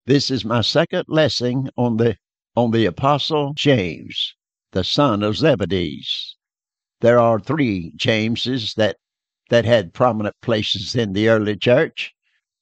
This is my second lesson on the Apostle James, the son of Zebedee. There are three Jameses that had prominent places in the early church: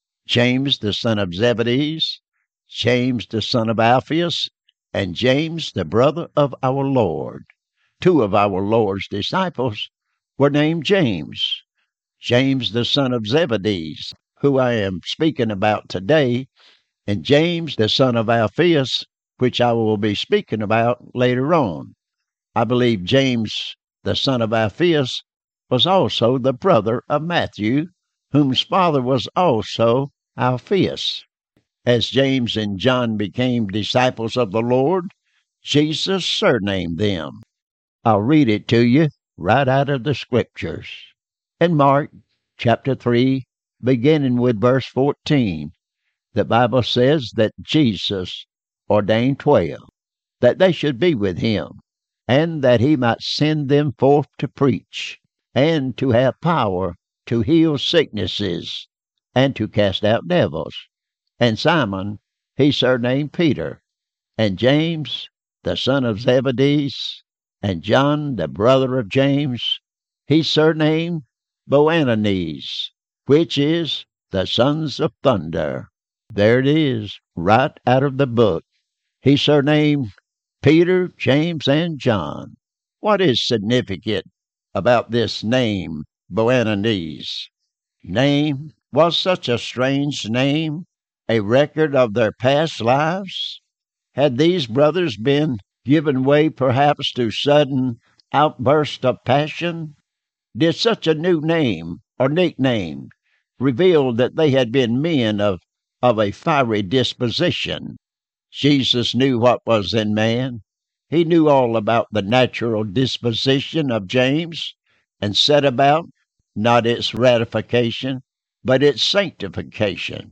James, the son of Zebedee, James, the son of Alphaeus, and James, the brother of our Lord. Two of our Lord's disciples were named James. James, the son of Zebedee, who I am speaking about today, and James, the son of Alphaeus, which I will be speaking about later on. I believe James, the son of Alphaeus, was also the brother of Matthew, whose father was also Alphaeus. As James and John became disciples of the Lord, Jesus surnamed them. I'll read it to you right out of the Scriptures. In Mark chapter 3, beginning with verse 14, the Bible says that Jesus ordained 12, that they should be with him, and that he might send them forth to preach, and to have power to heal sicknesses, and to cast out devils. And Simon he surnamed Peter, and James, the son of Zebedee, and John, the brother of James, he surnamed Boanerges, which is the sons of thunder. There it is, right out of the book. He surnamed Peter, James, and John. What is significant about this name, Boanerges? Name was such a strange name, a record of their past lives. Had these brothers been given way perhaps to sudden outbursts of passion? Did such a new name or nickname reveal that they had been men of a fiery disposition? Jesus knew what was in man. He knew all about the natural disposition of James, and set about not its ratification, but its sanctification.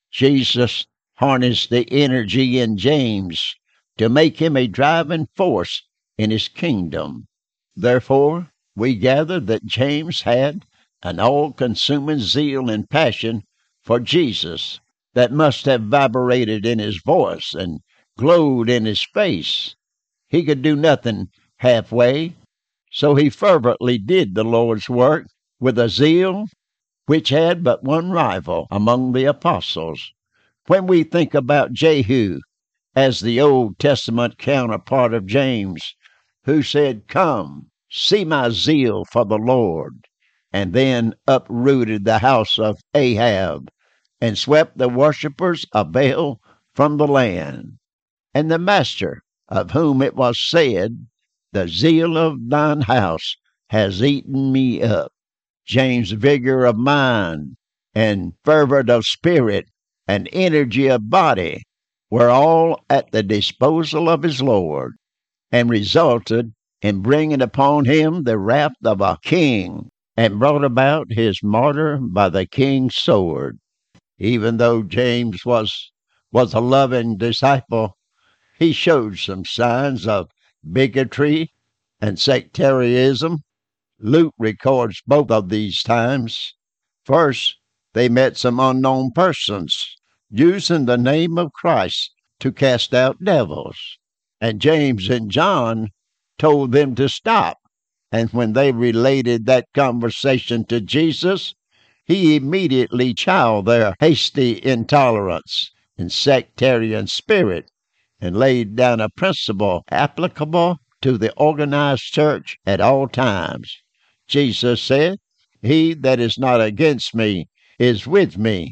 Jesus harnessed the energy in James to make him a driving force in his kingdom. Therefore, we gather that James had an all-consuming zeal and passion for Jesus that must have vibrated in his voice and glowed in his face. He could do nothing halfway, so he fervently did the Lord's work with a zeal which had but one rival among the apostles. When we think about Jehu as the Old Testament counterpart of James, who said, "Come, see my zeal for the Lord," and then uprooted the house of Ahab and swept the worshippers of Baal from the land, and the Master, of whom it was said, "The zeal of thine house has eaten me up." James' vigor of mind and fervor of spirit and energy of body were all at the disposal of his Lord, and resulted in bringing upon him the wrath of a king, and brought about his martyr by the king's sword. Even though James was a loving disciple, he showed some signs of bigotry and sectarianism. Luke records both of these times. First, they met some unknown persons using the name of Christ to cast out devils, and James and John told them to stop. And when they related that conversation to Jesus, he immediately chowed their hasty intolerance and sectarian spirit, and laid down a principle applicable to the organized church at all times. Jesus said, "He that is not against me is with me."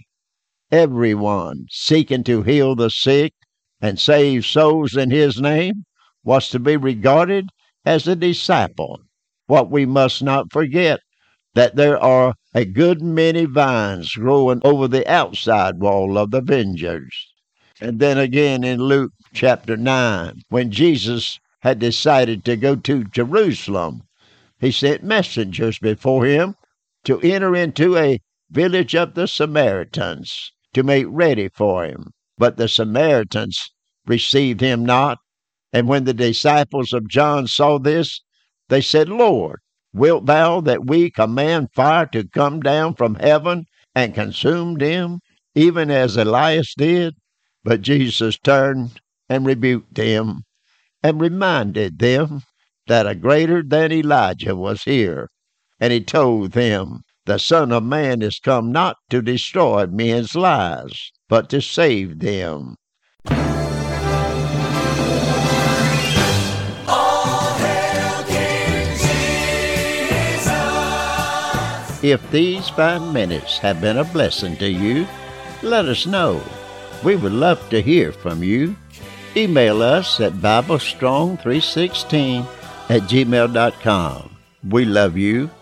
Everyone seeking to heal the sick and save souls in his name was to be regarded as a disciple. What we must not forget, that there are a good many vines growing over the outside wall of the vineyards. And then again in Luke chapter 9, when Jesus had decided to go to Jerusalem, he sent messengers before him to enter into a village of the Samaritans to make ready for him. But the Samaritans received him not. And when the disciples of John saw this, they said, "Lord, wilt thou that we command fire to come down from heaven and consume them, even as Elias did?" But Jesus turned and rebuked them and reminded them that a greater than Elijah was here. And he told them, the Son of Man is come not to destroy men's lives, but to save them. If these 5 minutes have been a blessing to you, let us know. We would love to hear from you. Email us at BibleStrong316@gmail.com. We love you,